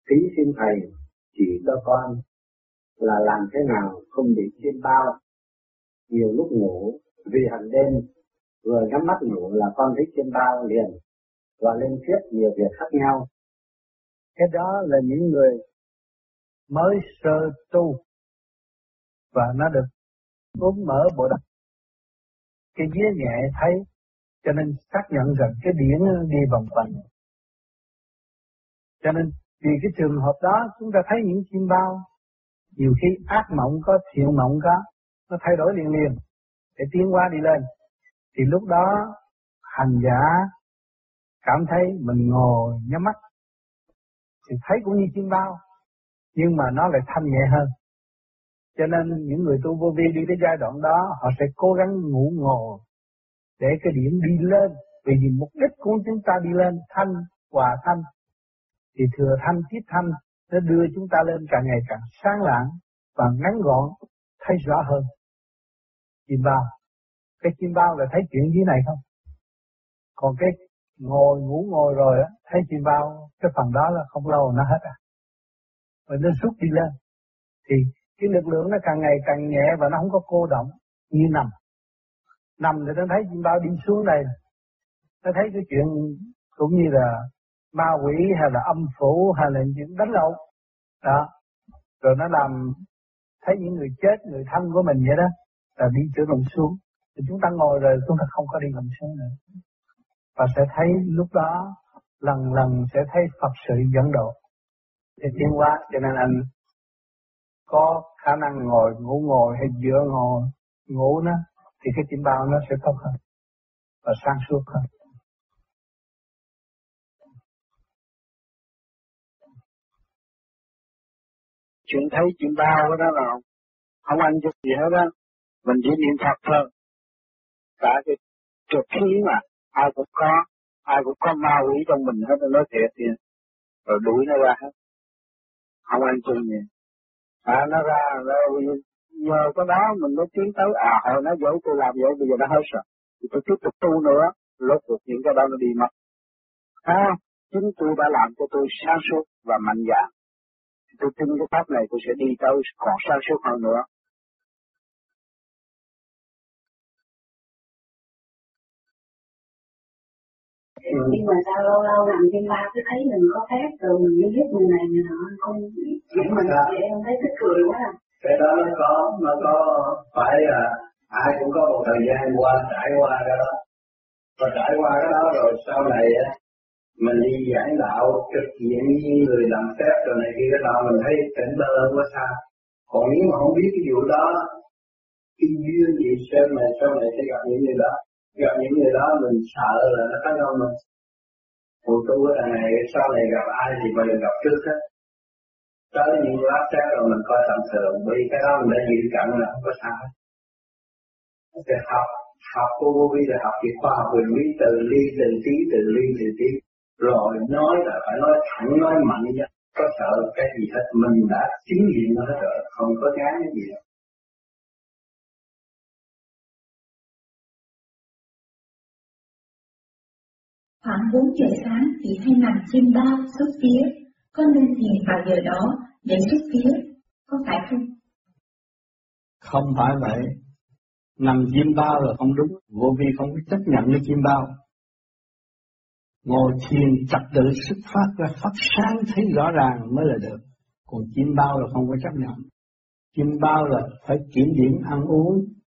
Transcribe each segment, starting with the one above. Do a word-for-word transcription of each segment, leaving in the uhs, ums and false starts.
Thí xin Thầy chỉ cho con là làm thế nào không bị chiêm bao. Nhiều lúc ngủ vì hành đêm vừa nhắm mắt ngủ là con thấy chiêm bao liền và lên tiếp nhiều việc khác nhau. Cái đó là những người mới sơ tu và nó được ốm mở bộ đập. Cái vía nhẹ thấy cho nên xác nhận rằng cái điển đi vòng quanh. Cho nên vì cái trường hợp đó chúng ta thấy những chim bao nhiều khi ác mộng có, thiện mộng có, nó thay đổi liền liền để tiến hóa đi lên. Thì lúc đó hành giả cảm thấy mình ngồi nhắm mắt thì thấy cũng như chim bao, nhưng mà nó lại thanh nhẹ hơn. Cho nên những người tu vô vi đi tới giai đoạn đó họ sẽ cố gắng ngủ ngồi để cái điểm đi lên, vì mục đích của chúng ta đi lên thanh, hòa thanh. Thì thừa thanh, tiết thanh nó đưa chúng ta lên càng ngày càng sáng lạng và ngắn gọn, thấy rõ hơn. Chim bao, cái chim bao là thấy chuyện dưới này không? Còn cái ngồi ngủ ngồi rồi á, thấy chim bao cái phần đó là không lâu nó hết à. Và nó rút đi lên. Thì cái lực lượng nó càng ngày càng nhẹ và nó không có cô động như nằm. Nằm thì nó thấy chim bao đi xuống đây. Nó thấy cái chuyện cũng như là ma quỷ hay là âm phủ hay là những đánh lộn. Đó. Rồi nó làm thấy những người chết, người thân của mình vậy đó, là đi chữa lòng xuống. Thì chúng ta ngồi rồi chúng ta không có đi lòng xuống nữa. Và sẽ thấy lúc đó lần lần sẽ thấy Phật sự dẫn độ để tiến hóa. Cho nên anh có khả năng ngồi, ngủ ngồi hay dựa ngồi, ngủ nó thì cái tim bao nó sẽ tốt hơn và sáng suốt hơn. Chuyện thấy chuyện bao đó là không ăn chút gì hết á, mình chỉ niệm Phật thôi. Cả cái trượt khí mà ai cũng có, ai cũng có ma quỷ trong mình hết, nói thiệt thì rồi đuổi nó ra hết, không ăn chung gì. À nó ra rồi nhờ cái đó mình mới tiến tới. À hồi nó dỗ tôi làm vậy, bây giờ nó hết rồi thì tôi tiếp tục tu nữa, lốt cuộc những cái đó nó đi mất. À, chính tôi đã làm cho tôi sáng suốt và mạnh dạn. Tôi tin cái pháp này tôi sẽ đi tới còn sáng suốt hơn nữa. Ừ. Nhưng mà sao lâu lâu nằm trên ba cứ thấy mình có phép rồi mình mới giúp mình này mình nọ không chuyện mình vậy em thấy tức cười quá à. Cái đó nó có, nó có phải là ai cũng có một thời gian qua trải qua cái đó. Và trải qua cái đó rồi sau này á mình đi giảng đạo trực diện với người làm phép rồi này kia cái đó mình thấy tỉnh bơ quá xa. Còn nếu mà không biết cái vụ đó, cái duyên gì xem này sau này sẽ gặp những người đó. Gặp những người đó mình sợ là nó tấn công mình. Phụ tu ở đằng này sau này gặp ai thì mình gặp trước hết. Tới những lát xét rồi mình coi tầm thường, vì cái đó mình đã dự cận là không có sao. Cái học, học của vô vi là học về khoa học quyền lý từ ly từ tí từ ly từ tí. Rồi nói là phải nói thẳng, nói mạnh chứ có sợ cái gì hết, mình đã chứng nghiệm nó hết rồi, không có ngán cái gì đâu. Khoảng bốn giờ sáng thì hay nằm chim bao xuất vía, có nên thiền vào giờ đó để xuất vía, có phải không? Không phải vậy. Nằm chim bao là không đúng. Vô vi không có chấp nhận cái chim bao. Ngồi thiền trật tự xuất phát ra phát sáng thấy rõ ràng mới là được. Còn chim bao là không có chấp nhận. Chim bao là phải kiểm điểm ăn uống.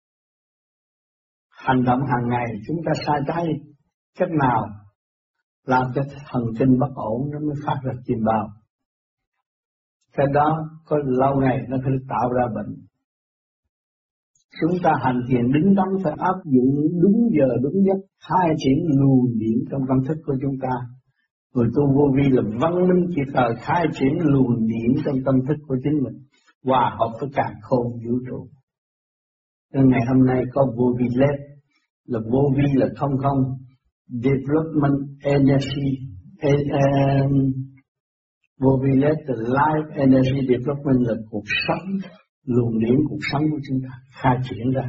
Hành động hàng ngày chúng ta sai trái cách nào làm cho thần kinh bất ổn nó mới phát ra chim bao. Cái đó có lâu ngày nó phải tạo ra bệnh. Chúng ta hành thiền đứng đắn phải áp dụng đúng giờ đúng giấc, khai triển luồng điển trong tâm thức của chúng ta. Người tu vô vi là văn minh kịp thời khai triển luồng điển trong tâm thức của chính mình, hòa hợp với càn khôn vũ trụ. Nên ngày hôm nay có vô vi led, là vô vi là không không, development energy, and vô vi led là life energy development là cuộc sống, luồng điển cuộc sống của chúng ta khai triển ra.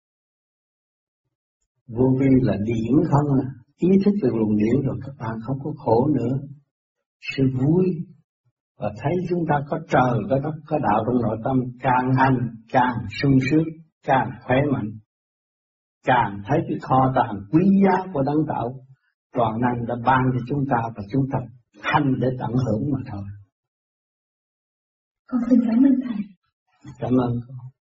Vô vi là điển không à, ý thức được luồng điển rồi các bạn không có khổ nữa, sự vui, và thấy chúng ta có trời, có đất, có đạo trong nội tâm, càng hành càng sung sướng, càng khỏe mạnh, càng thấy cái kho tàng quý giá của đấng tạo toàn năng đã ban cho chúng ta, và chúng ta hành để tận hưởng mà thôi. Con xin cảm ơn thầy. Cảm ơn con.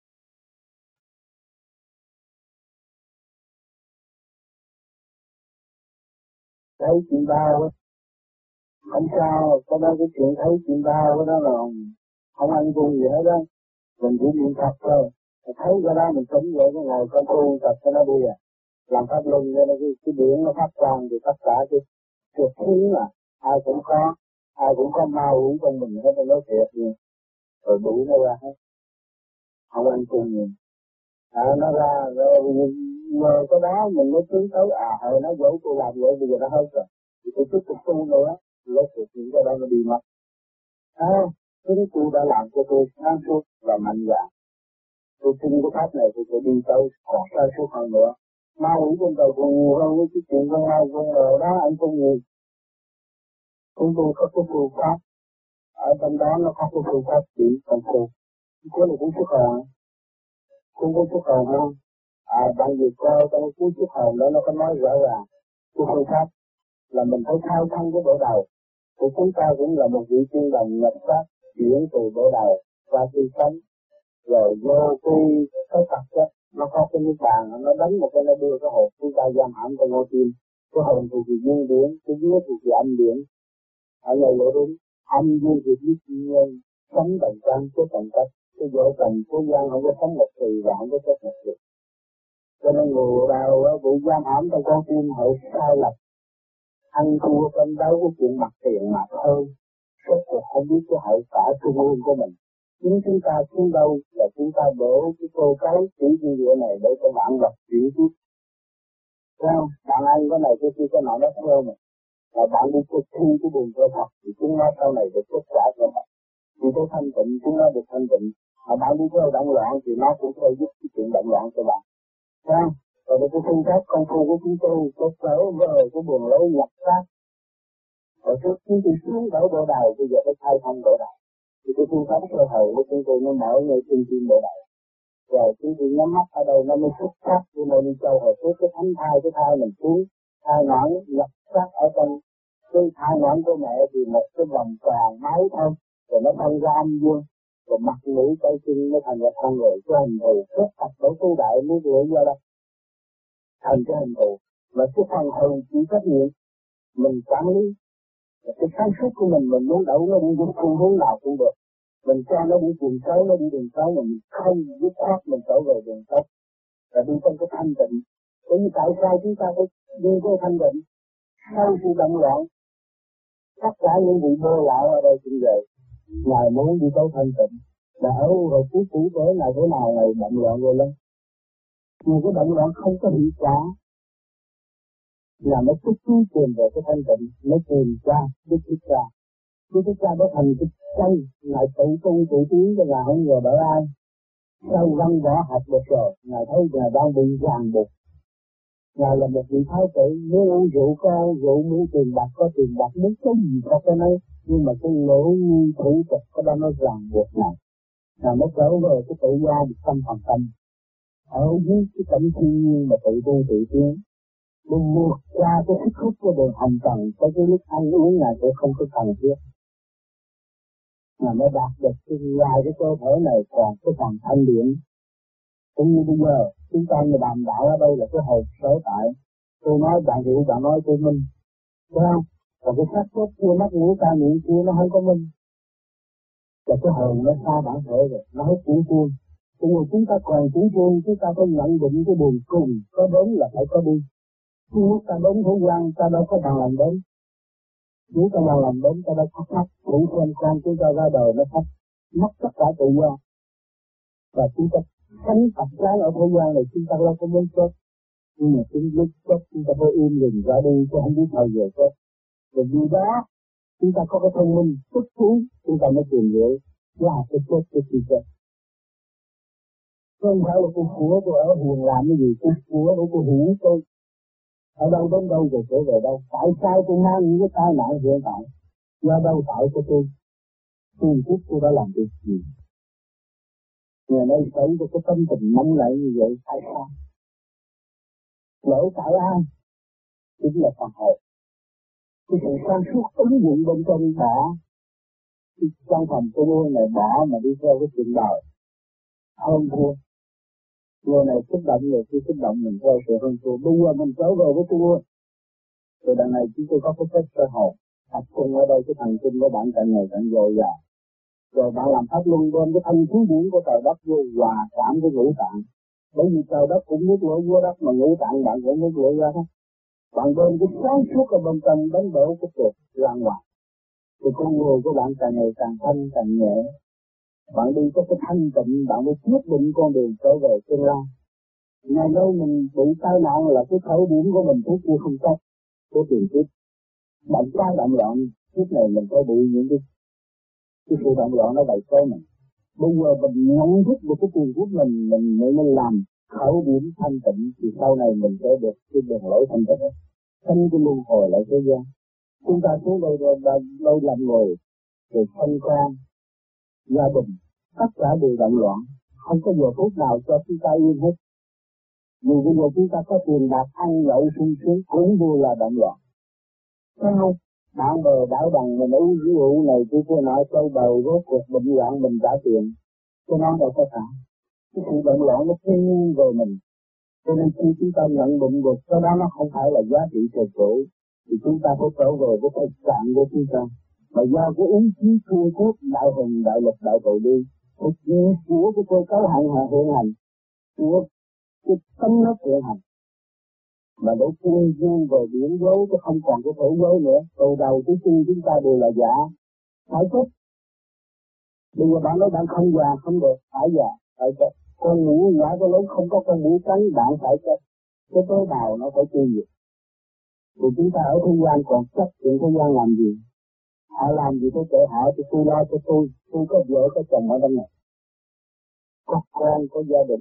Thấy chuyện đau không sao, có đó cái chuyện thấy chuyện đau đó là không ăn cung gì hết đó, mình chỉ niệm Phật thôi, thấy cái đó mình sống vậy cái ngày con tu tập cho nó đi à, làm pháp luân cho nó cái, cái điện nó phát quang thì tất cả cái cuộc khí mà ai cũng có, ai cũng có ma quỷ trong mình hết, nó nói thiệt gì, rồi đuổi nó ra hết, không ăn cung gì, à, nó ra rồi nhờ cái đó mình mới tiến tới à, hồi nó dỗ tôi làm vậy bây giờ nó hết rồi, thì tôi tiếp tục tu nữa, lấy được những cái đó nó đi mất. À, chính tôi đã làm cho tôi sáng suốt và mạnh dạn. Tôi tin cái pháp này tôi sẽ đi tới còn sáng suốt hơn nữa. Ma quỷ trên đời còn nhiều hơn với cái chuyện con ai con ngờ đó anh không nhiều. Chúng tôi có cái phương pháp, ở trong đó nó có cái phương pháp chỉ còn phụ. Cái này cũng xuất hồn, cũng có xuất hồn không? À, bạn việc coi trong cái cuốn xuất hồn đó nó có nói rõ ràng cái phương pháp là mình phải khai thông cái bộ đầu. Thì chúng ta cũng là một vị tiên đồng nhập pháp chuyển từ bộ đầu qua tư cánh, rồi vô cái cái tập chất nó có cái nước bàn, nó đánh một cái nó đưa cái hồn chúng ta giam hãm trong ngôi tim. Cái hồn thì thì dương điển, cái dưới thì thì âm điển. Ở đây là đúng, âm dương thì biết nhiên, sống đồng trang với đồng cách. Cái vợ chồng thế gian không có sống một kỳ và không có chết một kỳ. Cho nên người nào bị giam hãm trong con tim họ sai lầm, ăn thua cân đấu cái chuyện mặt tiền mà thôi, rất là không biết cái hậu quả trung ương của mình. Chính chúng ta xuống đâu là chúng ta đổ cái cô cái chỉ dư địa này để cho bạn vật chuyển tiếp. Sao? Bạn ăn cái này cái kia cái nọ nó theo mình. Và bạn đi thực thi cái đường cơ Phật thì chúng nó sau này được kết quả cho bạn. Vì thế thanh tịnh chúng nó được thanh tịnh. Mà bạn đi theo động loạn thì nó cũng sẽ giúp cái chuyện động loạn cho bạn. Sao? Rồi cái phương pháp công phu của chúng tôi có trở về cái đường lối nhập pháp. Ở trước khi tôi xuống đổ bộ đầu, bây giờ phải thay thông bộ đầu. Thì cái phương pháp sơ hậu của chúng tôi nó mở ngay trên tim bộ đầu. Rồi chúng tôi nhắm mắt ở đây nó mới xuất phát, cho nên đi châu hồi trước cái thánh thai, cái thai mình xuống, thai nõn nhập sát ở trong cái thai nõn của mẹ thì một cái vòng tròn máu thôi, rồi nó phân ra âm dương, rồi mặt mũi tay chân nó thành ra con người, cái hình thù kết tập bởi tu đại mới lựa ra đây. Thành cái hình thù, mà cái phần hồn chỉ trách nhiệm, mình quản lý. Cái sáng suốt của mình, mình muốn đậu nó đi đến phương hướng nào cũng được. Mình cho nó đi đường xấu, nó đi đường xấu, mà mình không dứt khoát mình trở về đường tốt. Và đi trong cái thanh tịnh. Bởi vì tại sao chúng ta phải đi cái thanh tịnh? Sau sự động loạn, tất cả những vị bơ lão ở đây cũng vậy. Ngài muốn đi tới thanh tịnh. Mà ở rồi cuối cũ tới này thế nào ngày động loạn rồi lắm. Nhưng cái động loạn không có hiệu quả. Là nó tích chú tìm về cái thanh tịnh, nó tìm ra, Đức Thích Ca. Đức Thích Ca đã thành cái chân, Ngài tự tu tự tiến cho Ngài không ngờ bởi ai. Sau văn võ học được rồi, Ngài thấy Ngài đang bị ràng buộc. Ngài là một vị thái tử, muốn uống rượu có rượu, muốn tiền bạc có tiền bạc, muốn cái gì có cái này. Nhưng mà cái lỗ nhi thủ tục có đó nó ràng buộc Ngài. Ngài mới trở về cái tự do một trăm phần trăm. Ở dưới cái cảnh thiên nhiên mà tự tu tự tiến. Mình vượt qua cái sức hút của đường hành trần, tới cái lúc ăn uống này sẽ không có cần thiết. Mà mới đạt được cái ngoài cái cơ thể này còn cái phần thanh điển. Cũng như bây giờ, chúng ta người đàm đạo ở đây là cái hồn sở tại. Tôi nói bạn hiểu, bạn nói tôi minh. Thấy không? Còn cái xác chết kia, mắt mũi ta miệng kia nó không có minh. Và cái hồn nó xa bản thể rồi, nó hết chủ trương. Nhưng mà chúng ta còn chủ trương, chúng ta phải nhận định cái đường cùng, có đến là phải có đi. Nếu ta đến thế gian, ta đâu có bằng lòng đến. Nếu ta bằng lòng đến, ta đâu có thắc cũng xem con chúng ta ra đời nó thắc mất tất cả tự do. Và chúng ta tránh tập quán ở thế gian này, chúng ta đâu có muốn chết. Nhưng mà chúng lúc chết, chúng ta phải im lìm ra đi, chứ không biết thời giờ chết. Và vì đó, chúng ta có cái thông minh, xuất thú, chúng ta mới tìm hiểu là cái chết, cái gì chết. Không phải là tôi của tôi ở hiền làm cái gì, tôi của để tôi hiểu tôi. Ở đâu đến đâu rồi trở về đâu? Tại sao tôi mang những cái tai nạn hiện tại? Do đâu tạo cho tôi? Tôi biết tôi đã làm được gì. Ngày nay thấy được cái tâm tình mong lại như vậy, tại sao? Lỗi tại ai? Chính là phần hồn. Cái sự sáng suốt ứng dụng bên trong bỏ, cái trong phòng tôi nuôi này bỏ mà đi theo cái chuyện đời. Hơn thua. Người này kích động, người kia kích động, mình theo sự hơn thua. Bây giờ mình trở về với tôi nuôi. Từ đằng này chúng tôi có cái kết cơ hội. Tập trung ở đây cái thần kinh của bạn càng ngày càng dồi dào. Rồi bạn làm pháp luân bên cái thanh khí điển của trời đất vô hòa cảm với ngũ tạng. Bởi vì trời đất cũng nước lửa vô đất mà ngũ tạng bạn cũng nước lửa ra hết. Bạn bên cái sáng suốt ở bên trong đánh đổ cái cuộc ra ngoài. Thì con người của bạn càng ngày càng thanh càng nhẹ. Bạn đi có cái thanh tịnh, bạn mới quyết định con đường trở về tương lai. Ngày nay mình bị tai nạn là cái khởi điểm của mình trước kia không tốt. Cái tiền tiếp. Bạn trái động loạn, trước này mình phải bị những cái cái sự động loạn nó bày tới mình. Bây giờ mình nhận thức được cái tiền của mình, mình mới nên làm khởi điểm thanh tịnh, thì sau này mình sẽ được cái đường lối thanh tịnh. Thanh cái luân hồi lại thế gian. Chúng ta xuống đây rồi đây làm người, rồi thân quan, gia đình, tất cả đều động loạn, không có giờ phút nào cho chúng ta yên hết. Vì bây giờ chúng ta có tiền bạc ăn nhậu sung sướng cũng vừa là động loạn. Thấy không? Bạn bè đảo bằng mình uống rượu này chứ cô nói sâu bầu rốt cuộc bệnh loạn mình trả tiền. Cái nó đâu có cả. Cái sự bệnh loạn nó thiên nhiên về mình. Cho nên khi chúng ta nhận định được cái đó nó không phải là giá trị trời cổ, thì chúng ta phải trở về với thực trạng của chúng ta. Mà do cái ý chí cương quyết đại hùng đại lực đại tội đi, cái của cái cơ cấu hành hạ hiện hành, của cái tâm nó hiện hành. Mà để chuyên duyên về biển dối chứ không còn cái thể dối nữa. Từ đầu tới cuối chúng ta đều là giả, phải chết. Bây giờ bạn nói bạn không già không được, phải già, phải chết. Con ngủ giả có lớn không có con mũi cắn, bạn phải chết. Cái tế bào nó phải tiêu diệt. Thì chúng ta ở thế gian còn chấp chuyện thế gian làm gì? Họ làm gì tôi kệ họ, thì tôi lo cho tôi. Tôi có vợ có chồng ở đây này, có con có gia đình.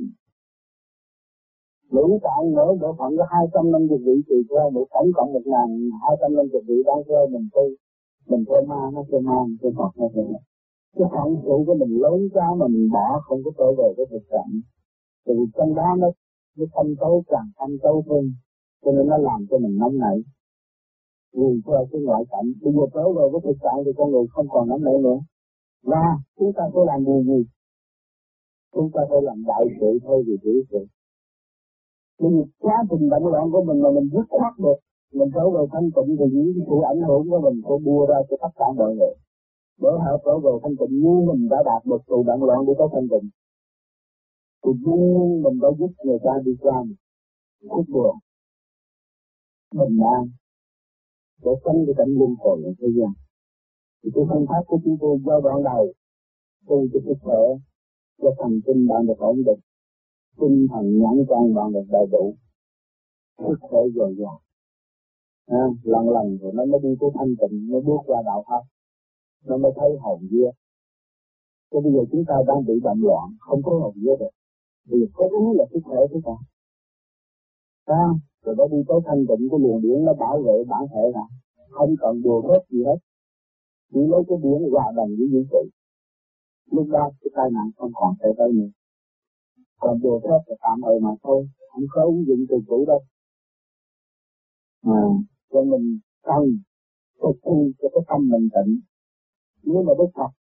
Lũ tạng nữa bộ phận có hai trăm năm mươi vị tùy theo, một tổng cộng một ngàn hai trăm năm mươi vị đang theo mình tu. Mình theo ma, nó theo ma, mình theo Phật, nó theo Phật. Cái phận sự của mình lớn quá mà mình bỏ không có trở về cái thực trạng. Thì trong đó nó nó thâm tấu càng thâm tấu hơn, cho nên nó làm cho mình nóng nảy. Vì theo cái ngoại cảnh, bây giờ trở về cái thực trạng thì con người không còn nóng nảy nữa. Và chúng ta phải làm điều gì? Chúng ta phải làm đại sự thôi vì tiểu sự. Vì quá trình bệnh loạn của mình mà mình dứt khoát được, mình trở về thanh tịnh thì những sự ảnh hưởng của mình sẽ đưa ra cho tất cả mọi người. Để họ trở về thanh tịnh như mình đã đạt được từ bệnh loạn đi tới thanh tịnh. Thì nhưng mình đã giúp người ta đi qua khúc đường bình an để tránh cái cảnh luân hồi ở thế gian. Thì cái phương pháp của chúng tôi giai đoạn đầu từ cái sức khỏe cho thần kinh bạn được ổn định, tinh thần nhãn quan bạn được đầy đủ, sức khỏe dồi dào. À, lần lần rồi nó mới đi tới thanh tịnh, nó bước qua đạo pháp, nó mới thấy hồn vía. Thế bây giờ chúng ta đang bị bệnh loạn, không có hồn vía được. Bây giờ có ý là sức khỏe chúng ta. À, rồi nó đi tới thanh tịnh, cái luồng điển nó bảo vệ bản thể ra, không cần đùa hết gì hết, chỉ lấy cái điển hòa đồng với vũ trụ. Lúc đó cái tai nạn không còn xảy tới nữa. Còn đùa hết thì tạm thời mà thôi, không có ứng dụng từ cũ đâu. À, cho mình cần thực thi cho cái tâm mình tịnh. Nếu mà Đức Phật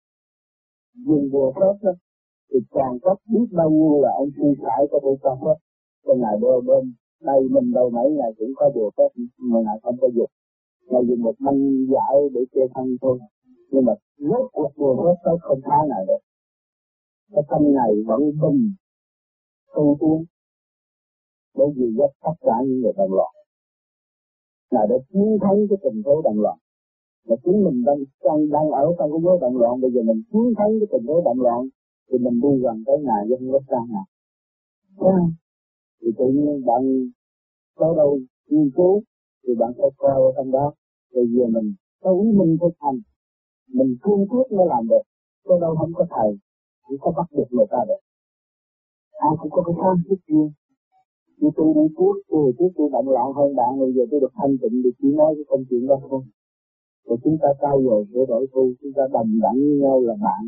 dùng đùa hết đó, thì toàn cấp biết bao nhiêu là ông suy sải có thể cho hết. Cho Ngài đôi bên, đây mình đâu mấy ngày cũng có đùa hết, mà Ngài không có dùng. Ngài dùng một manh giải để che thân thôi. Nhưng mà rốt cuộc đùa hết tới không phá Ngài được. Cái tâm này vẫn bình, tu tiến, bởi vì rất tất cả những người đồng loạn. Ngài đã chiến thắng cái tình thế đồng loạn. Mà chính mình đang, đang, đang ở trong cái giới động loạn, bây giờ mình chiến thắng cái tình thế động loạn, thì mình đi gần tới Ngài chứ không có xa Ngài. Yeah. Thì tự nhiên bạn tới đâu nghiên cứu, thì bạn sẽ coi ở trong đó. Rồi giờ mình có ý mình thực hành, mình cương quyết mới làm được. Tới đâu không có thầy, không có bắt được người ta được. Ai cũng có cái sáng suốt riêng. Như tôi đi trước, tôi trước tôi động loạn hơn bạn, bây giờ tôi được thanh tịnh, thì chỉ nói cái công chuyện đó thôi. Rồi chúng ta trao dồi sửa đổi tu, chúng ta đồng đẳng với nhau là bạn.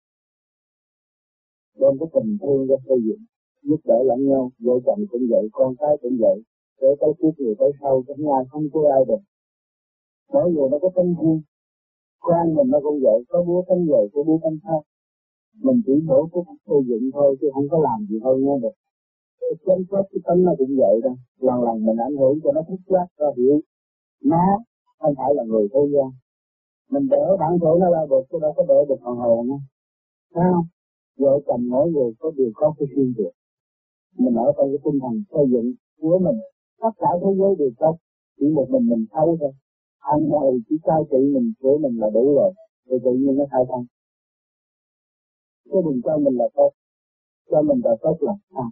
Đem cái tình thương ra xây dựng, giúp đỡ lẫn nhau, vợ chồng cũng vậy, con cái cũng vậy. Để tới trước người tới sau, không ai không có ai được. Mỗi người nó có tinh thiên, con mình nó cũng vậy, có búa tánh vậy, có búa tánh khác. Mình chỉ đổ cái xây dựng thôi, chứ không có làm gì thôi nghe được. Chém chết cái tánh nó cũng vậy đó, lần lần mình ảnh hưởng cho nó thức giác ra hiểu. Nó không phải là người thế gian. Mình đỡ bản thể nó ra được, chứ đâu có đỡ được phần hồn nữa. Thấy không? Vợ chồng mỗi người có điều có cái riêng biệt. Mình ở trong cái tinh thần xây dựng của mình, tất cả thế giới đều tốt, chỉ một mình mình thấu thôi. Anh này chỉ cai trị mình, của mình là đủ rồi, rồi tự nhiên nó thay thân. Chứ đừng cho mình là tốt, cho mình là tốt là sao?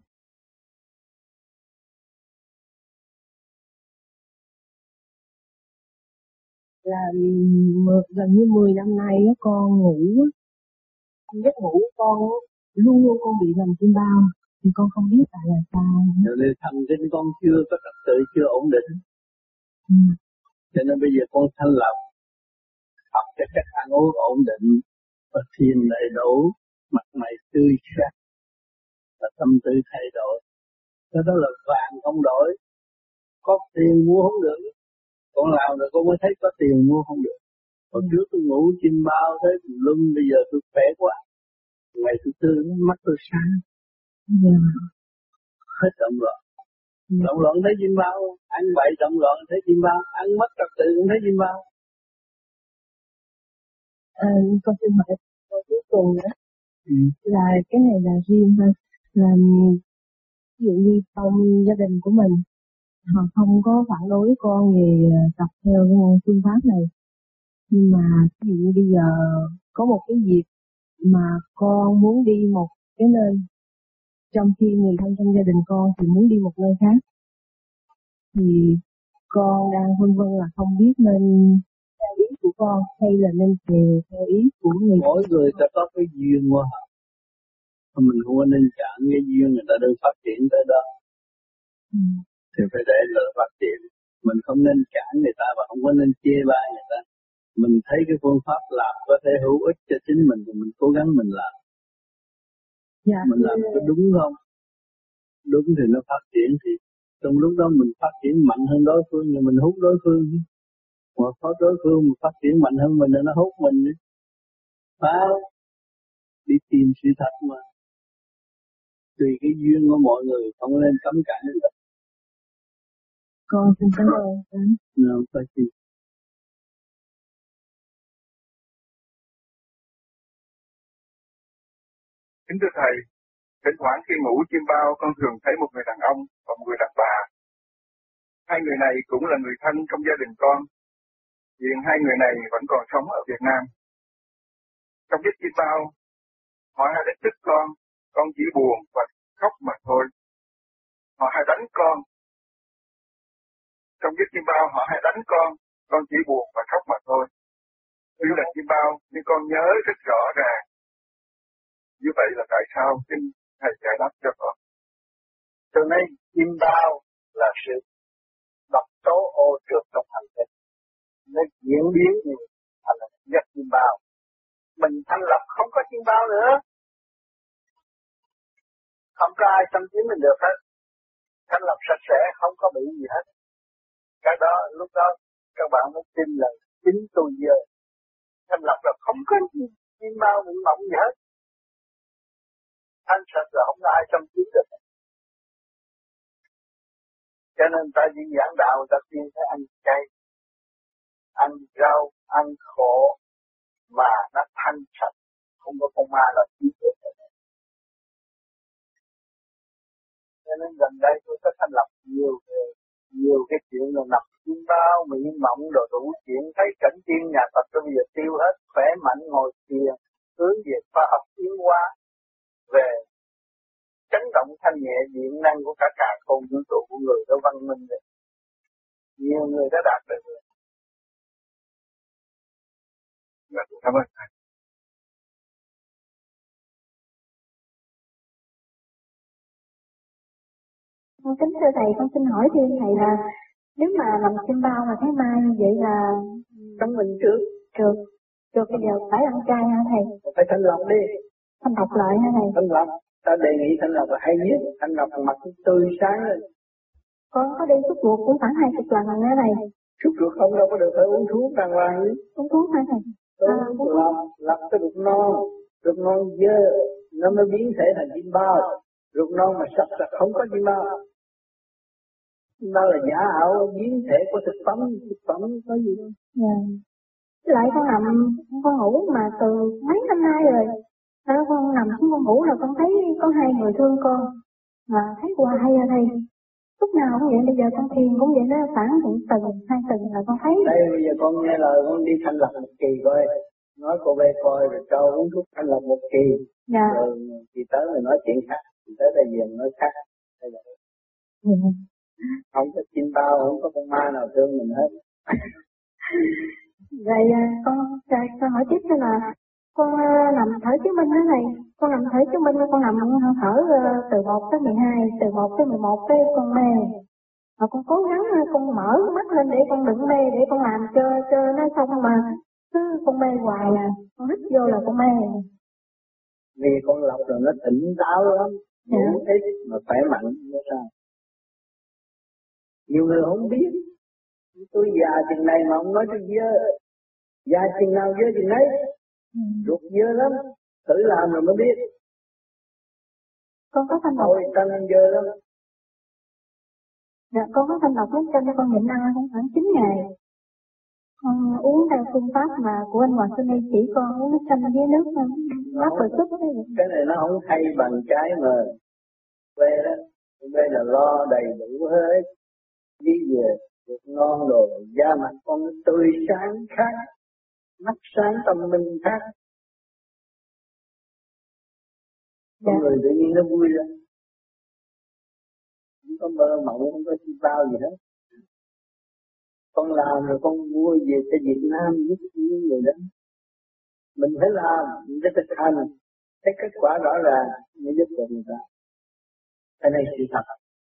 Là gần như mười năm nay con ngủ, giấc ngủ con luôn luôn con bị nằm chim bao, thì con không biết tại là sao. Cho nên thần kinh con chưa có trật tự, chưa ổn định. Ừ. Cho nên bây giờ con thanh lập, học cái cách ăn uống ổn định, và thiền đầy đủ, mặt mày tươi sắc, và tâm tư thay đổi. Cái đó là vàng không đổi. Có tiền mua không được. Con làm rồi con mới thấy có tiền mua không được. Hồi trước tôi ngủ chim bao thế lưng, bây giờ tôi khỏe quá. Ngày thứ tư mắt tôi sáng. Yeah. Hết động loạn. Yeah. Động loạn thấy chim bao, ăn bậy động loạn thấy chim bao, ăn mất trật tự cũng thấy chim bao. À, con xin hỏi câu cuối cùng nữa. Ừ. Là cái này là riêng thôi. Là ví dụ như trong gia đình của mình, họ không có phản đối con về tập theo phương pháp này. Nhưng mà ví dụ như bây giờ có một cái dịp mà con muốn đi một cái nơi, trong khi người thân trong gia đình con thì muốn đi một nơi khác, thì con đang vân vân là không biết nên theo ý của con hay là nên theo ý của người. Mỗi người ta có cái duyên của họ, mình không có nên chặn cái duyên người ta đang phát triển tới đó. Ừ. Thì phải để người phát triển, mình không nên cản người ta và không có nên chê bai người ta. Mình thấy cái phương pháp làm có thể hữu ích cho chính mình thì mình cố gắng mình làm. Dạ, mình làm có đúng không? Đúng thì nó phát triển, thì trong lúc đó mình phát triển mạnh hơn đối phương thì mình hút đối phương. Mà có đối phương mình phát triển mạnh hơn mình thì nó hút mình. Phải đi tìm sự thật mà. Tùy cái duyên của mọi người, không nên cấm cản người ta. Con xin cảm ơn. Không phải gì. Kính thưa Thầy, thỉnh thoảng khi ngủ chim bao con thường thấy một người đàn ông và một người đàn bà. Hai người này cũng là người thân trong gia đình con. Hiện hai người này vẫn còn sống ở Việt Nam. Trong giấc chim bao, họ hay đánh thức con, con chỉ buồn và khóc mà thôi. Họ hay đánh con. Trong giấc chim bao họ hay đánh con, con chỉ buồn và khóc mà thôi. Tuy là chim bao nhưng con nhớ rất rõ ràng. Như vậy là tại sao xin Thầy giải đáp cho con? Cho nên chim bao là sự độc tố ô trượt trong hành tinh. Nó diễn biến như thành là giấc chim bao. Mình thanh lập không có chim bao nữa. Không có ai xâm chiếm mình được hết. Thanh lập sạch sẽ, không có bị gì hết. Cái đó, lúc đó, các bạn mới tin là chính tôi giờ. Thanh lập là không có chim bao bị mộng gì hết. Thanh sạch là không có ai xâm chiếm được. Cho nên ta đi giảng đạo, ta tiên phải ăn chay, ăn rau, ăn khổ, mà nó thanh sạch, không có con ma là chi tiết. Cho nên gần đây tôi có thành lập nhiều nhiều cái chuyện là nằm chim bao, miệng mộng, đồ đủ chuyện, thấy cảnh tiên nhà Phật tôi bây giờ tiêu hết, khỏe mạnh ngồi thiền, hướng về khoa học tiến hóa, về chấn động thanh nhẹ điện năng của các cả không vũ trụ của người đó văn minh rồi. Nhiều người đã đạt được rồi. Dạ, cảm ơn Thầy. Kính thưa Thầy, con xin hỏi thêm Thầy là Nếu mà làm chim bao mà thấy ma như vậy là trong mình trước. Được. Được bây giờ phải ăn chay hả thầy? Phải thanh lọc đi. Thanh lọc lại hả thầy? Thanh lọc. Ta đề nghị thanh lọc là hay nhất. Thanh lọc mặt tươi sáng lên. Con có đi xúc ruột cũng khoảng hai chục lần rồi đó thầy. Xúc ruột không đâu có được, phải uống thuốc đàng hoàng đi. Uống thuốc hả thầy? Uống à, thuốc. Lọc, lọc cái ruột non. Ruột non dơ, nó mới biến thể thành chim bao. Ruột non mà sạch là không có chim bao. Chim bao là giả ảo, biến thể của thực phẩm, thực phẩm có gì đâu. Dạ. Với lại con nằm, con ngủ mà từ mấy năm nay rồi. Đó, con nằm xuống con ngủ là con thấy có hai người thương con. Mà thấy hoài hay à thầy. Lúc nào cũng vậy, bây giờ con thiền cũng vậy đó, khoảng một tuần, hai tuần là con thấy. Đây bây giờ con nghe lời con đi thanh lọc một kỳ coi. Nói cô về coi rồi cho uống thuốc thanh lọc một kỳ. Dạ. Rồi thì tới mình nói chuyện khác. Thì tới đây về nói khác. Đây là... dạ. Không có chim bao, không có con ma nào thương mình hết. Vậy con, rồi, con hỏi tiếp cho là con nằm thở chứng minh đó này, con nằm thở chứng minh, con nằm thở từ một tới mười hai, từ một tới mười một tới con mê. Mà con cố gắng con mở mắt lên để con đừng mê, để con làm cho cho nó xong mà cứ con mê hoài à, con hít vô là con mê. Vì con lọc rồi nó tỉnh táo lắm, dạ. Ngủ ít mà khỏe mạnh nó sao? Nhiều người không biết, tôi già chừng này mà ông nói tôi dơ, già chừng nào dơ chừng đấy, ừ. Ruột dơ lắm, thử làm rồi mới biết. Con có thanh lọc. Ôi, tăng dơ lắm. Dạ, con có thanh lọc lúc cho nên con nhịn ăn cũng khoảng chín ngày. Con uống theo phương pháp mà của anh Hoàng Xuân chỉ con uống nước chanh với nước mắt bờ súp. Cái này nó không thay bằng cái mà về đó, về là lo đầy đủ hết, đi về được ngon rồi, da mặt con nó tươi sáng khác, mắt sáng tâm minh khác. Con dạ. Người tự nhiên nó vui lên, không có mơ mộng, không có chi bao gì hết. Con làm rồi con mua về cho Việt Nam giúp những người đó. Mình phải làm, mình phải thực hành, thấy kết quả rõ ràng mới giúp được người ta. Cái này sự thật.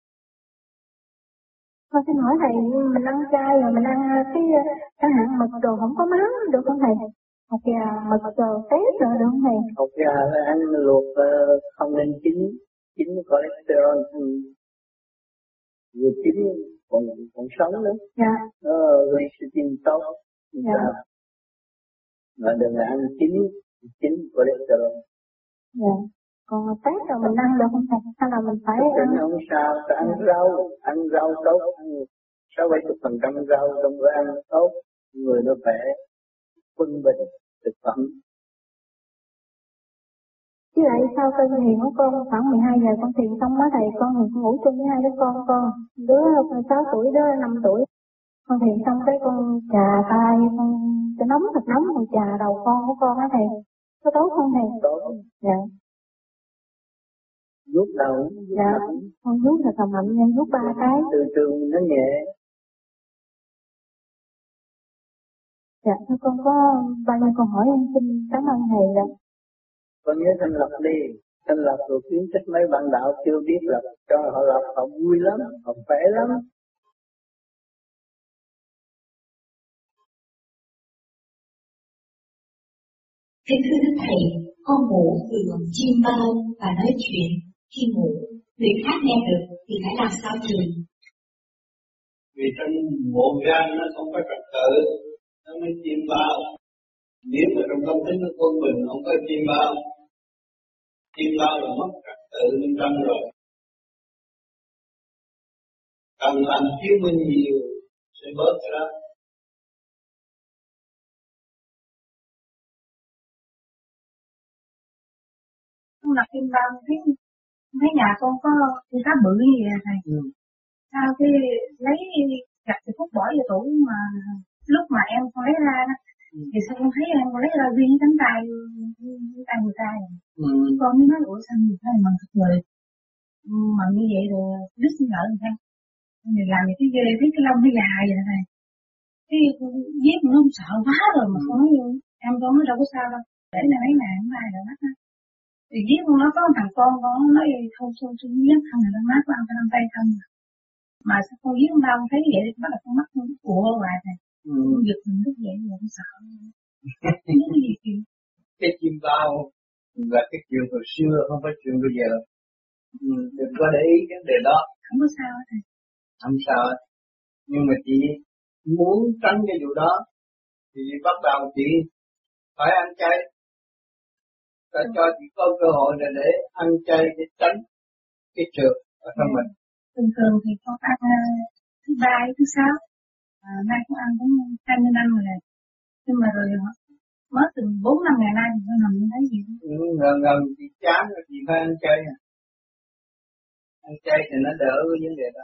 Con xin hỏi thầy, mình ăn chay rồi mình ăn cái chẳng hạn mực đồ không có mắm được không thầy? Hột gà, mực đồ tép rồi được không thầy? Hột gà là ăn luộc không nên chín, chín cholesterol, vừa chín còn còn sống nữa. Dạ. Nó gây sự tin tốt. Dạ. Mà đừng ăn chín, chín cholesterol. Dạ. Còn tép rồi mình ăn được không thầy? Hay là mình phải ăn? Không sao, phải ăn rau, ăn rau tốt, ăn sáu bảy chục phần trăm rau trong bữa ăn tốt, người nó khỏe, quân bình, thực phẩm. Với lại sau cơn thiền của con khoảng mười hai giờ con thiền xong á thầy, con ngủ chung với hai đứa con con, đứa sáu tuổi, đứa năm tuổi. Con thiền xong cái con chà tay, con cho nóng thật nóng, con chà đầu con của con á thầy. Có tốt không thầy? Tốt. Dạ. Vuốt đầu. Dạ, con vuốt là thầm mạnh nhanh, vuốt ba cái. Từ từ nó nhẹ. Dạ, thưa con có bao nhiêu câu hỏi em xin cảm ơn thầy ạ. Con nhớ thanh lập đi, thanh lập rồi khuyến khích mấy bạn đạo chưa biết lập, cho họ lập, họ vui lắm, họ khỏe lắm. Kính thưa Đức Thầy, con ngủ thường chim bao và nói chuyện. Khi ngủ, người khác nghe được thì phải làm sao chị? Vì trong bộ gan nó không có trật tự, nó mới chim bao. Nếu mà trong tâm thức nó quân bình, không có chim bao. Chim bao là mất trật tự bên trong rồi. Cần làm chiếu minh nhiều sẽ bớt cái đó. Con đặt chim bao thấy thấy nhà con có con cá bự như vậy thầy. Ừ. Sao cái lấy chặt thì phút bỏ vô tủ mà lúc mà em con lấy ra đó, ừ. Thì sao con thấy em con lấy ra riêng cánh tay tay người ta vậy? Ừ. Con mới nói ủa sao người ta mà thật người mà như vậy rồi biết xin lỗi người ta. Mình làm cái ghê thấy cái lông nó dài vậy thầy. Cái giết nó không sợ quá rồi mà không nói em con nó đâu có sao đâu. Để là mấy ngày không ai đâu mắt á. Thì giết con nó có thằng con con nó nói không xô xung giết không là nó mát vào cái tay không. Mà sao con giết đau thấy vậy bắt đầu con mắt con ủa hoài thầy. Ừ. Con giật mình lúc vậy mà con sợ. Cái gì kìa? Cái chim bao là cái chuyện hồi xưa, không phải chuyện bây giờ. Ừ, đừng có để ý cái đề đó. Không có sao thầy. Không sao. Nhưng mà chị muốn tránh cái vụ đó thì bắt đầu chị phải ăn chay. Ta ừ. cho chị có cơ hội là để ăn chay để tránh cái trượt ở trong mình. Thường thường thì con ăn thứ ba, thứ sáu, à, nay con ăn cũng hai mươi năm rồi này. Nhưng mà rồi mới từ bốn năm ngày nay thì con nằm thấy gì? Ừ, gần gần chị chán rồi chị phải ăn chay. Ăn chay thì nó đỡ cái vấn đề đó.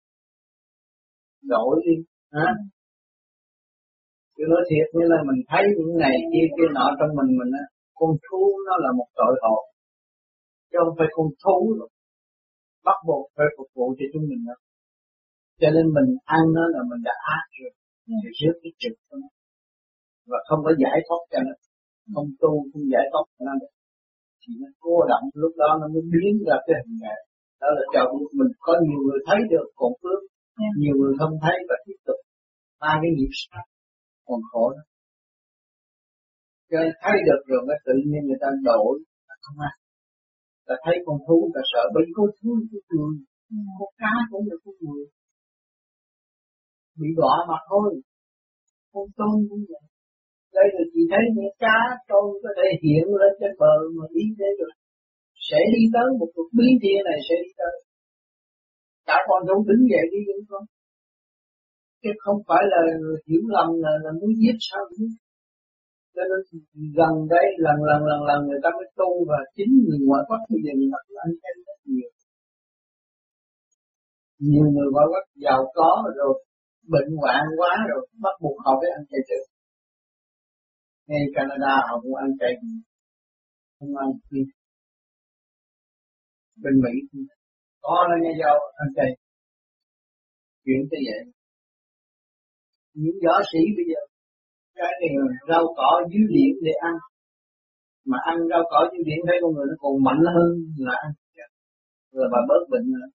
Đổi đi, hả? Ừ. Chứ nói thiệt như là mình thấy những này kia kia nọ trong mình mình á, con thú nó là một tội hồn, chứ không phải con thú rồi. Bắt buộc phải phục vụ cho chúng mình đó. Cho nên mình ăn nó là mình đã ác rồi, thì rước cái trực của nó. Và không có giải thoát cho nó, không tu, không giải thoát cho nó được. Thì nó cố động, lúc đó nó mới biến ra cái hình nghệ. Đó là cho mình có nhiều người thấy được còn phước, yeah. nhiều người không thấy và tiếp tục mang cái nghiệp sát còn khổ đó. Cho nên thấy được rồi cái tự nhiên người ta đổi, không ăn. Ta thấy con thú ta sợ, bởi vì con thú nó cười, con cá cũng được con người. Bị đọa mà thôi, con tôm cũng vậy. Đây là chị thấy những cá tôm có thể hiện lên trên bờ mà đi thế rồi. Sẽ đi tới một cuộc biến thiên này sẽ đi tới. Cả con thú đứng dậy đi với con. Chứ không phải là hiểu lầm là, là muốn giết sao chứ. Cho nên gần đây lần lần lần lần người ta mới tu và chính người ngoại quốc bây giờ người ta cũng ăn chay rất nhiều. Nhiều người ngoại quốc giàu có rồi bệnh hoạn quá rồi bắt buộc họ phải ăn chay trực. Ngay Canada họ cũng ăn chay, không ăn gì. Bên Mỹ có là nhà giàu ăn chay. Chuyện như vậy. Những võ sĩ bây giờ cái này rau cỏ dưới điện để ăn, mà ăn rau cỏ dưới điện thấy con người nó còn mạnh hơn là ăn rồi bà bớt bệnh nữa.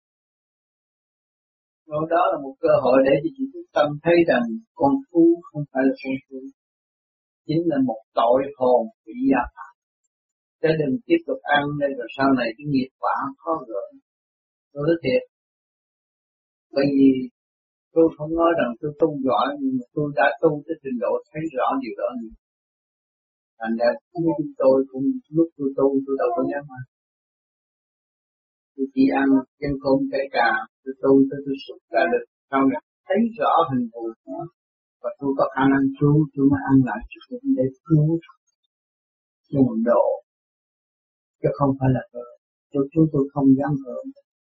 Rồi đó là một cơ hội để cho chị quyết tâm thấy rằng con thú không phải là con thú, chính là một tội hồn bị giam. Chứ đừng tiếp tục ăn đây rồi sau này cái nghiệp quả khó gỡ. Tôi nói thiệt, bởi vì tôi không nói rằng tôi tu giỏi, nhưng mà tôi đã tu tới trình độ thấy rõ điều đó. Thành ra chúng tôi cũng lúc tôi tu tôi đâu có dám ăn. Tôi chỉ ăn chân cơm cái cà, tôi tu tôi tôi xuất ra được, sau này thấy rõ hình thù nó, và tôi có khả năng cứu, tôi mới ăn lại cho tôi để cứu nguồn độ, chứ không phải là vợ. Tôi chúng tôi không dám vợ.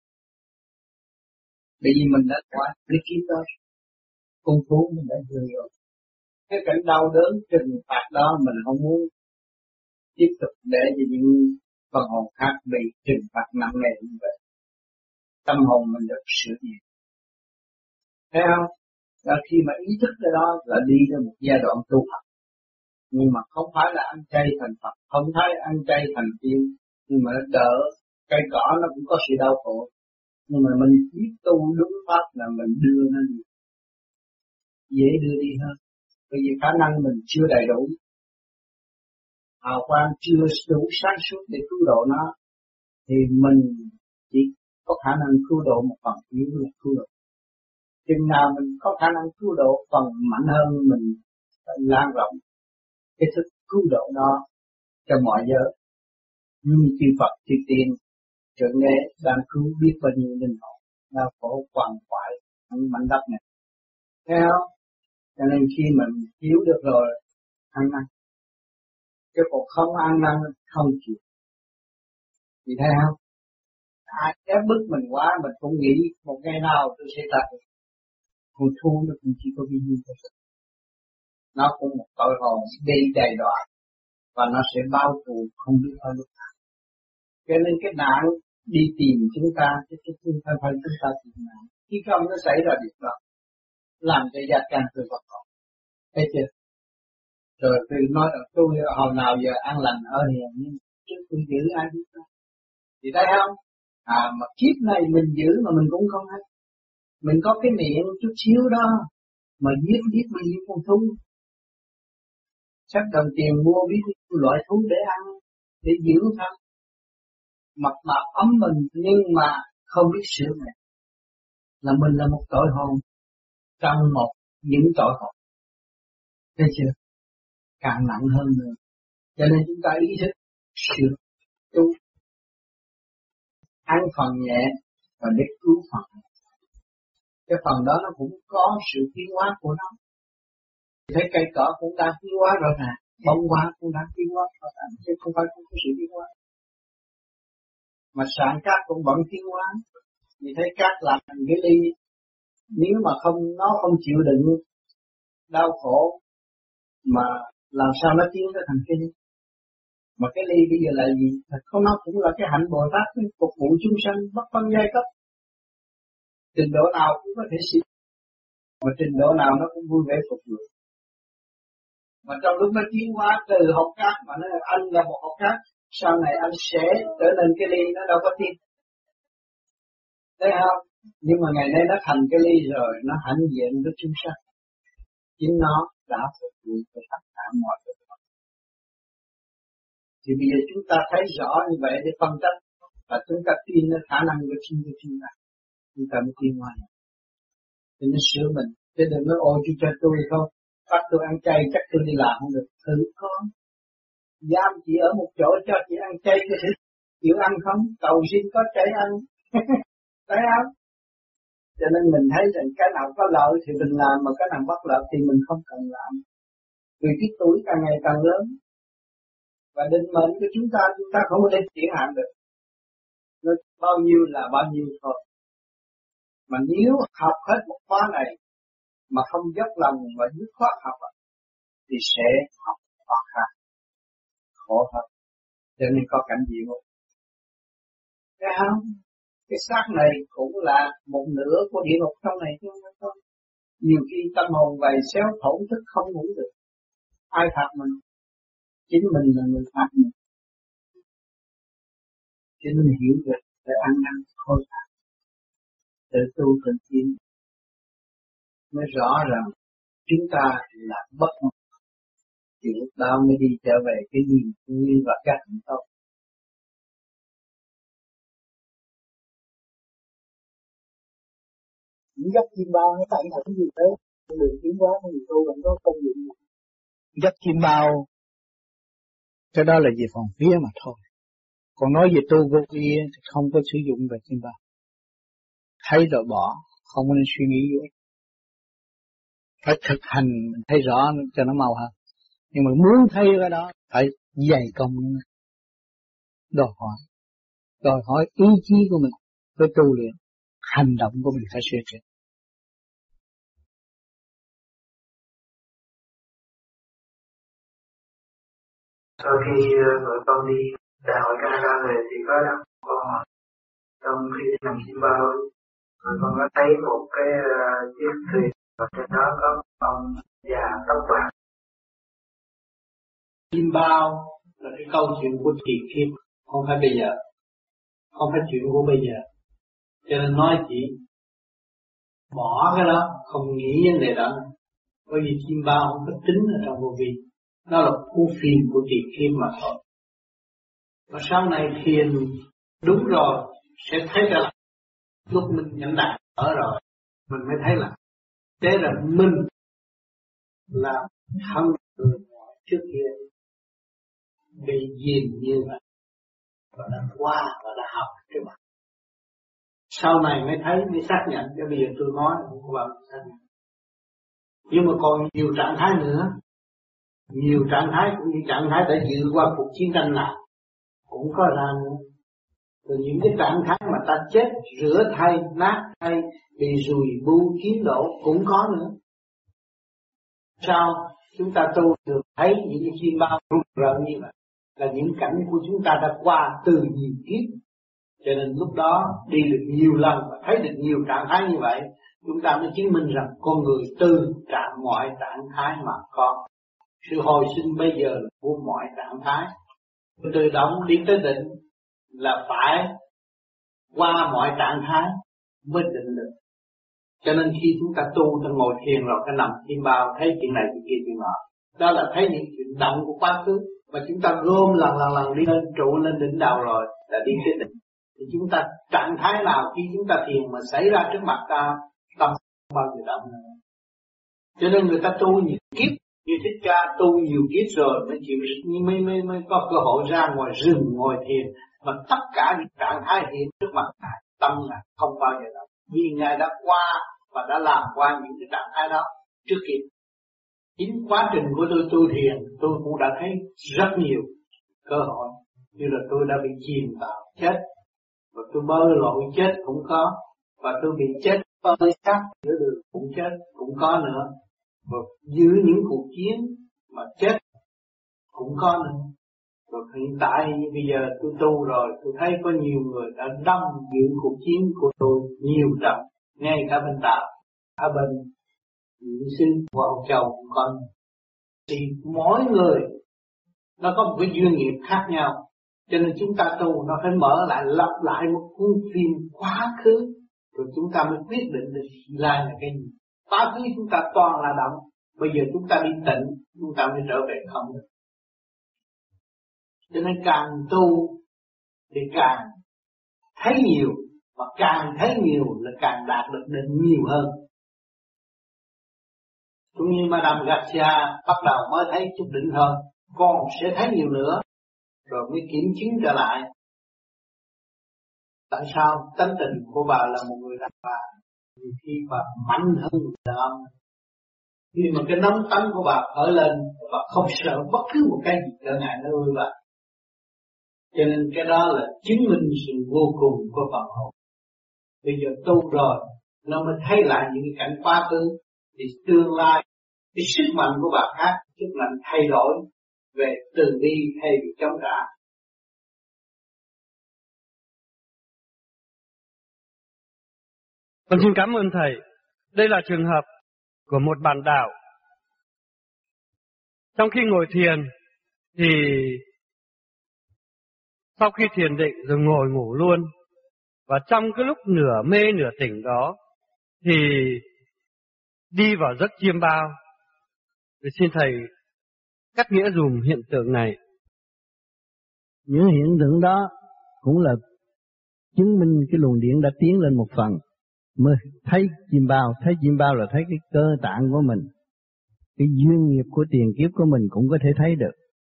Bởi vì mình đã qua cái kiếp đó, con thú mình đã vừa rồi. Cái cảnh đau đớn trừng phạt đó mình không muốn tiếp tục để cho những phần hồn khác bị trừng phạt nặng nề như vậy. Tâm hồn mình được sửa nhiều. Thấy không? Và khi mà ý thức cái đó là đi đến một giai đoạn tu học. Nhưng mà không phải là ăn chay thành Phật, không thấy ăn chay thành tiên, nhưng mà nó đỡ, cây cỏ nó cũng có sự đau khổ. Nhưng mà mình biết tu đúng pháp là mình đưa nó đi. Dễ đưa đi hơn. Bởi vì khả năng mình chưa đầy đủ. Hào quang chưa đủ sáng suốt để cứu độ nó. Thì mình chỉ có khả năng cứu độ một phần yếu là cứu độ. Chừng nào mình có khả năng cứu độ phần mạnh hơn mình phải lan rộng cái thức cứu độ đó cho mọi giới. Như chư Phật, chư Tiên, Thượng Đế đang cứu biết bao nhiêu linh hồn đau khổ quằn quại ở mảnh đất này. Thấy không? Cho nên khi mình hiểu được rồi, ăn năn. Chứ còn không ăn năn, không chịu. Thì thấy không? Ai ép bức mình quá, mình cũng nghĩ một ngày nào tôi sẽ đạt được. Con thú nó cũng chỉ có bao nhiêu thôi. Nó cũng một tội hồn đi đầy đoạn. Và nó sẽ bao trù không biết bao lúc nào. Cho nên cái nạn đi tìm chúng ta, chứ chúng ta phải chúng ta tìm nạn. Khi không nó xảy ra việc đó, làm cho gia can tôi vật họ. Thấy chưa? Rồi tôi nói là tôi hồi nào giờ ăn lành ở hiền, nhưng trước tôi giữ ai biết đó. Thì thấy không? À mà kiếp này mình giữ mà mình cũng không hay. Mình có cái miệng chút xíu đó mà giết biết bao nhiêu con thú. Chắc đồng tiền mua biết loại thú để ăn, để dưỡng thân. Mập mạp ấm mình nhưng mà không biết sửa mình. Là mình là một tội hồn trong một những tội hồn. Thấy chưa? Càng nặng hơn nữa. Cho nên chúng ta ý thức sửa tu. Ăn phần nhẹ và để cứu phần. Cái phần đó nó cũng có sự tiến hóa của nó. Thấy cây cỏ cũng đang tiến hóa rồi nè, bông hoa cũng đang tiến hóa rồi nè, chứ không phải không có sự tiến hóa. Mà sạn cát cũng vẫn tiến hóa. Vì thấy cát làm thành cái ly, nếu mà không nó không chịu đựng đau khổ mà làm sao nó tiến tới thành cái ly. Mà cái ly bây giờ là gì? Thật không, nó cũng là cái hạnh Bồ Tát phục vụ chúng sanh bất phân giai cấp. Trình độ nào cũng có thể xin, mà trình độ nào nó cũng vui vẻ phục vụ. Mà trong lúc nó tiến hóa từ học cát mà nó anh là một học cát, sau này anh sẽ trở nên cái ly, nó đâu có tin. Thấy không? Nhưng mà ngày nay nó thành cái ly rồi, nó hãnh diện với chúng sanh. Chính nó đã phục vụ cho tất cả mọi người. Thì bây giờ chúng ta thấy rõ như vậy để phân tích và chúng ta tin ở khả năng của chính của chúng ta. Chúng ta mới tin ngoài. Thì nó sửa mình. Chứ đừng nói ôi chú cho tôi không. Bắt tôi ăn chay chắc tôi đi làm không được. Thử con. Giam chị ở một chỗ cho chị ăn chay có thể chịu ăn không? Cầu xin có chay ăn. Thấy không? Cho nên mình thấy rằng cái nào có lợi thì mình làm, mà cái nào bất lợi thì mình không cần làm. Vì cái tuổi càng ngày càng lớn. Và định mệnh của chúng ta, chúng ta không có thể triển hạn được. Nó bao nhiêu là bao nhiêu thôi. Mà nếu học hết một khóa này mà không dốc lòng và dứt khoát học thì sẽ học khó khăn, khổ thật. Cho nên có cảnh gì không? Thấy không? Cái xác này cũng là một nửa của địa ngục trong này chứ không. Nhiều khi tâm hồn vầy xéo thổn thức không ngủ được. Ai phạt mình? Chính mình là người phạt mình. Cho nên hiểu được để ăn năn thôi phạt. Tự tu tự tiến. Mới rõ rằng chúng ta là bất ngờ. Thì lúc đó mới đi trở về cái niềm vui và các hạnh tốt. Những giấc chim bao nó ảnh hưởng gì tới đường tiến hóa của người tu vẫn có công dụng gì? Giấc chim bao cái đó là về phần vía mà thôi. Còn nói về tu vô vi thì không có sử dụng về chim bao. Thấy rồi bỏ, không nên suy nghĩ gì. Phải thực hành mình thấy rõ cho nó mau hơn. Nhưng mà muốn thấy cái đó phải dày công, đòi hỏi, đòi hỏi ý chí của mình với tu luyện, hành động của mình phải sửa chữa. Sau khi vợ con đi đại hội Canada về thì có đọc con trong khi nằm chim bao, rồi con có thấy một cái uh, chiếc thuyền và trên đó có ông già tóc bạc. Chim bao là cái câu chuyện của tiền kiếp, không phải bây giờ, không phải chuyện của bây giờ. Cho nên nói chỉ bỏ cái đó, không nghĩ vấn đề đó. Bởi vì chim bao không có tính ở trong vô vi. Nó là cuốn phim của tiền kiếp mà thôi. Và sau này thiền đúng rồi sẽ thấy rằng lúc mình nhận đạt ở rồi mình mới thấy là thế là mình là thân người trước kia bị gìn như vậy và đã qua và đã học cái mặt. Sau này mới thấy mới xác nhận. Cái bây giờ tôi nói cũng có bạn xác nhận. Nhưng mà còn nhiều trạng thái nữa. Nhiều trạng thái cũng như trạng thái đã dự qua cuộc chiến tranh nào cũng có ra nữa. Rồi những cái trạng thái mà ta chết, rửa thay, nát thay, bị rùi bu, kiến đổ cũng có nữa. Sao chúng ta tu được thấy những cái chim bao rung rợn như vậy là những cảnh của chúng ta đã qua từ nhiều kiếp. Cho nên lúc đó đi được nhiều lần và thấy được nhiều trạng thái như vậy, chúng ta mới chứng minh rằng con người từ trạng mọi trạng thái mà có. Sự hồi sinh bây giờ là của mọi trạng thái. Từ động đi tới định là phải qua mọi trạng thái mới định được. Cho nên khi chúng ta tu, ta ngồi thiền rồi ta nằm chim bao, thấy chuyện này chuyện kia chuyện nọ, đó là thấy những chuyện động của quá khứ mà chúng ta gom lần lần lần đi lên trụ lên đỉnh đầu rồi là đi tới đỉnh. Thì chúng ta trạng thái nào khi chúng ta thiền mà xảy ra trước mặt ta, tâm không bao giờ động nữa. Cho nên người ta tu nhiều kiếp, như Thích Ca tu nhiều kiếp rồi mới chịu mới mới mới có cơ hội ra ngoài rừng ngồi thiền, mà tất cả những trạng thái hiện trước mặt Ngài, tâm là không bao giờ động, vì Ngài đã qua và đã làm qua những cái trạng thái đó trước kia. Chính quá trình của tôi tu thiền, tôi cũng đã thấy rất nhiều cơ hội, như là tôi đã bị chìm vào chết, và tôi bơi lội chết cũng có, và tôi bị chết bơi xác giữa đường cũng chết cũng có nữa, và giữa những cuộc chiến mà chết cũng có nữa. Rồi hiện tại bây giờ tôi tu rồi, tôi thấy có nhiều người đã đâm những cuộc chiến của tôi nhiều trận, ngay cả bên Tàu, ở bên những sư của ông Châu cũng có. Thì mỗi người nó có một cái duyên nghiệp khác nhau, cho nên chúng ta tu nó phải mở lại, lặp lại một cuốn phim quá khứ, rồi chúng ta mới quyết định được tương lai là cái gì. Quá khứ chúng ta toàn là động, bây giờ chúng ta đi tịnh, chúng ta mới trở về không được. Cho nên càng tu thì càng thấy nhiều, mà càng thấy nhiều là càng đạt được định nhiều hơn. Cũng như Madame Garcia bắt đầu mới thấy chút định hơn, còn sẽ thấy nhiều nữa, rồi mới kiểm chứng trở lại. Tại sao tánh tình của bà là một người đàn bà, nhiều khi bà mạnh hơn người đàn ông. Khi mà cái nóng tánh của bà khởi lên, bà không sợ bất cứ một cái gì trở ngại nó nuôi bà. Cho nên cái đó là chứng minh sự vô cùng của phần hồn. Bây giờ tu rồi, nó mới thấy lại những cái cảnh quá khứ, thì tương lai cái sức mạnh của bà khác, sức mạnh thay đổi về từ bi hay bị chống trả. Con xin cảm ơn Thầy. Đây là trường hợp của một bạn đạo. Trong khi ngồi thiền thì sau khi thiền định rồi ngồi ngủ luôn. Và trong cái lúc nửa mê nửa tỉnh đó thì đi vào giấc chiêm bao. Thì xin Thầy cắt nghĩa dùm hiện tượng này. Những hiện tượng đó cũng là chứng minh cái luồng điển đã tiến lên một phần, mới thấy chim bao. Thấy chim bao là thấy cái cơ tạng của mình, cái duyên nghiệp của tiền kiếp của mình cũng có thể thấy được.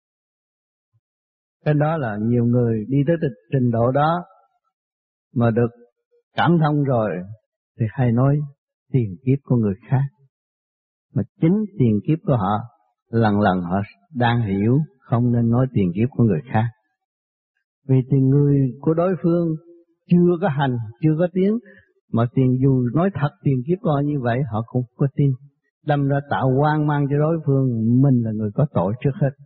Cái đó là nhiều người đi tới trình độ đó mà được cảm thông rồi thì hay nói tiền kiếp của người khác, mà chính tiền kiếp của họ lần lần họ đang hiểu, không nên nói tiền kiếp của người khác. Vì tiền người của đối phương chưa có hành, chưa có tiếng, mà tiền dù nói thật tiền kiếp của họ như vậy họ cũng có tin, đâm ra tạo hoang mang cho đối phương, mình là người có tội trước hết.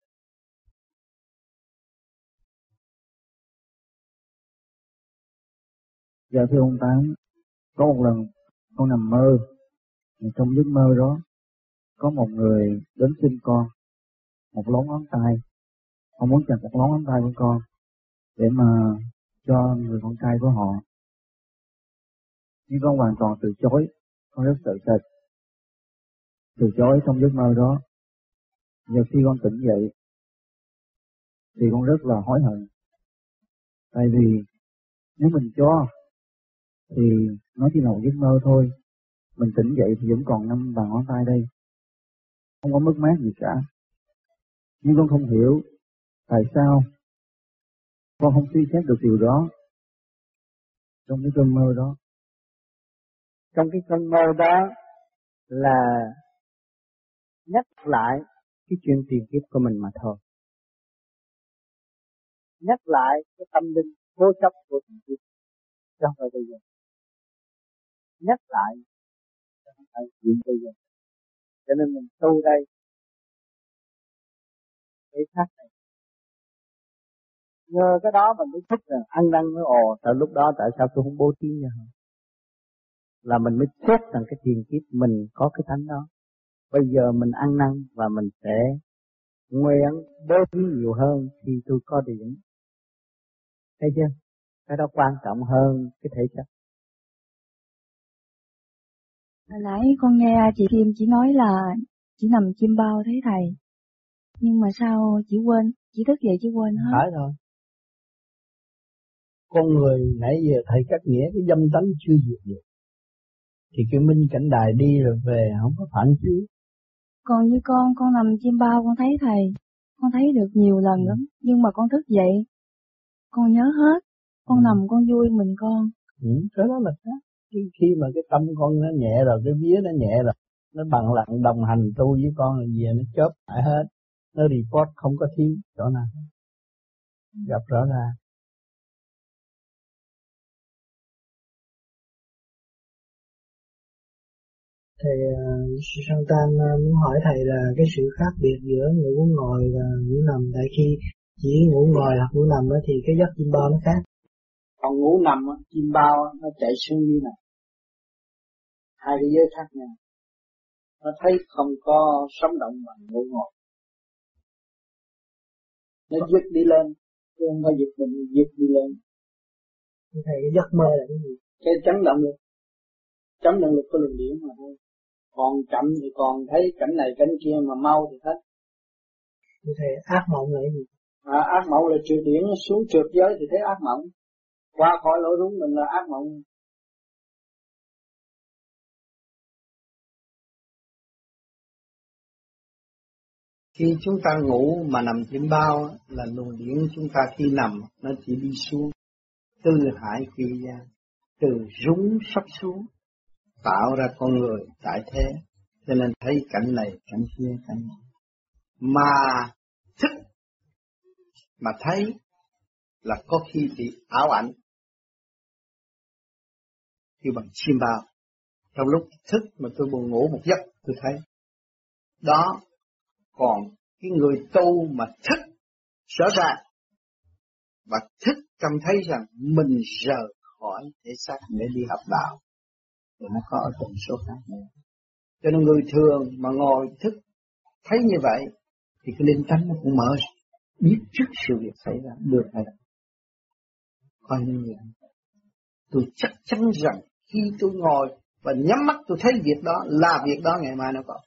Dạ thưa ông Tám, có một lần con nằm mơ, trong giấc mơ đó có một người đến xin con một lóng ngón tay, ông muốn chặt một lóng ngón tay của con để mà cho người con trai của họ. Nhưng con hoàn toàn từ chối, con rất sợ sệt, từ chối trong giấc mơ đó. Giờ khi con tỉnh dậy thì con rất là hối hận, tại vì nếu mình cho thì nó chỉ là một giấc mơ thôi, mình tỉnh dậy thì vẫn còn năm bàn ngón tay đây, không có mất mát gì cả. Nhưng con không hiểu tại sao con không suy xét được điều đó trong cái cơn mơ đó. Trong cái cơn mơ đó là nhắc lại cái chuyện tiền kiếp của mình mà thôi, nhắc lại cái tâm linh vô chấp của tiền kiếp trong thời bây giờ, nhắc lại trong thời hiện bây giờ. Cho nên mình tu đây để khác này, nhờ cái đó mình mới thích là ăn năn mới ồ. Tại lúc đó tại sao tôi không bố thí nha, là mình mới xét rằng cái tiền kiếp mình có cái thánh đó. Bây giờ mình ăn năn và mình sẽ nguyện bố thí nhiều hơn khi tôi có điển. Thấy chưa? Cái đó quan trọng hơn cái thể chất. Hồi nãy con nghe chị Kim chỉ nói là chỉ nằm chim bao thấy thầy. Nhưng mà sao chị quên, chị thức dậy chị quên hết. Phải rồi. Con người nãy giờ thầy cắt nghĩa cái dâm tánh chưa diệt được. Thì cái minh cảnh đài đi rồi về không có phản chiếu. Còn như con, con nằm chim bao con thấy thầy. Con thấy được nhiều lần ừ. lắm. Nhưng mà con thức dậy, con nhớ hết. Con ừ. nằm con vui mình con. Ừ, cái đó là khác. Khi mà cái tâm con nó nhẹ rồi, cái vía nó nhẹ rồi, nó bằng lặng đồng hành tu với con là gì, nó chớp lại hết. Nó report không có thiếu chỗ nào. Gặp rõ ràng. Thầy uh, Santan uh, muốn hỏi thầy là cái sự khác biệt giữa ngủ ngồi và ngủ nằm. Tại khi chỉ ngủ ngồi hoặc ngủ nằm đó, thì cái giấc chim bao nó khác. Còn ngủ nằm chim bao nó chạy xuống như này, hai cái giới khác nhau. Nó thấy không có sống động bằng ngủ ngồi. Nó giật đi lên, chứ không có giật mình giật đi lên. Thầy cái giấc mơ là cái gì? Cái chấn động lực, chấn động lực của luồng điển mà thôi. Còn chậm thì còn thấy cảnh này cảnh kia, mà mau thì hết. Thầy ác mộng là cái gì? À, ác mộng là trượt điển xuống trượt giới thì thấy ác mộng. Qua khỏi lỗ rúng mình là ác mộng. Khi chúng ta ngủ mà nằm chim bao là luồng điển chúng ta khi nằm nó chỉ đi xuống từ hải quy gian, từ rúng sắp xuống tạo ra con người tại thế, cho nên thấy cảnh này cảnh kia cảnh này. Mà thức mà thấy là có khi bị ảo ảnh như bằng chim bao. Trong lúc thức mà tôi buồn ngủ một giấc tôi thấy đó. Còn cái người tu mà thức rõ ràng và thức cảm thấy rằng mình rời khỏi thể xác để đi học đạo thì nó có ở tần số khác nữa. Cho nên người thường mà ngồi thức thấy như vậy thì cái linh tánh nó cũng mở, biết trước sự việc xảy ra được hay không. Coi như vậy. Tôi chắc chắn rằng khi tôi ngồi và nhắm mắt tôi thấy việc đó là việc đó ngày mai nó có.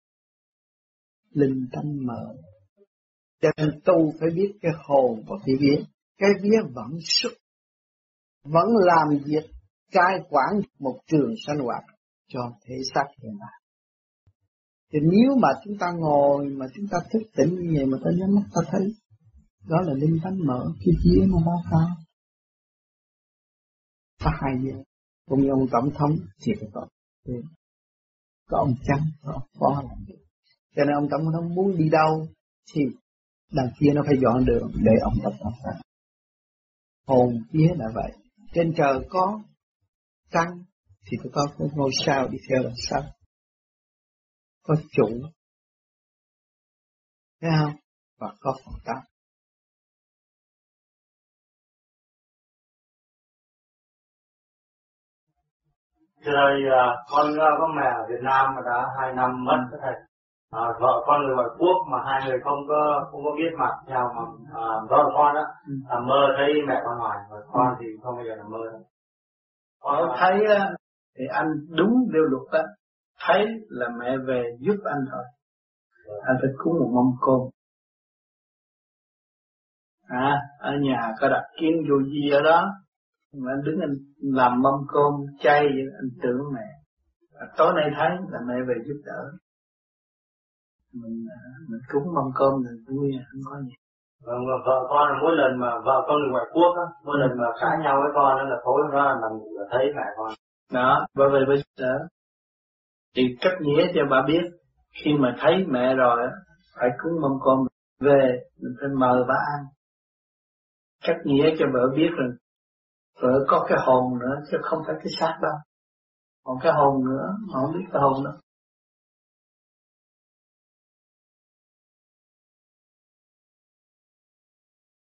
Linh tánh mở. Cho nên tu phải biết cái hồn và cái vía. Cái vía vẫn xuất, vẫn làm việc cai quản một trường sanh hoạt cho thể xác hiện tại. Thì nếu mà chúng ta ngồi mà chúng ta thức tỉnh như vậy mà ta nhắm mắt ta thấy, đó là linh tánh mở, cái vía nó báo cáo. Có hai vía, cũng như ông tổng thống thì phải có, có ông chánh, có ông phó làm việc. Cho nên ông tổng thống muốn đi đâu thì đằng kia nó phải dọn đường để ông tập tập tập. Hồn vía là vậy. Trên trời có trăng thì phải có cái ngôi sao đi theo đằng sau. Có chủ, thấy không? Và có phần tác. Trước đây con có mẹ ở Việt Nam mà đã hai năm mất cái thầy. À, vợ con người ngoại quốc mà hai người không có không có biết mặt nhau mà à, vợ con á à, mơ thấy mẹ con ngoài, và con thì không bao giờ là mơ đâu. Con thấy á thì anh đúng điều luật á, thấy là mẹ về giúp anh rồi, anh phải cúng một mâm cơm. À, ở nhà có đặt kiến vô gì ở đó, mà anh đứng anh làm mâm cơm chay vậy, anh tưởng mẹ. À, tối nay thấy là mẹ về giúp đỡ. Mình mình cúng mâm cơm thì vui, không có gì. Vâng, vợ con mỗi lần mà vợ con người ngoại quốc á, mỗi ừ. lần mà cãi nhau với con đó là tối hôm đó nằm ngủ là thấy mẹ con. Đó, bởi vậy bây giờ thì cách nghĩa cho bà biết, khi mà thấy mẹ rồi phải cúng mâm cơm về, mình phải mời bà ăn. Cách nghĩa cho vợ biết rồi, vợ có cái hồn nữa chứ không phải cái xác đâu. Còn cái hồn nữa, mà không biết cái hồn đâu.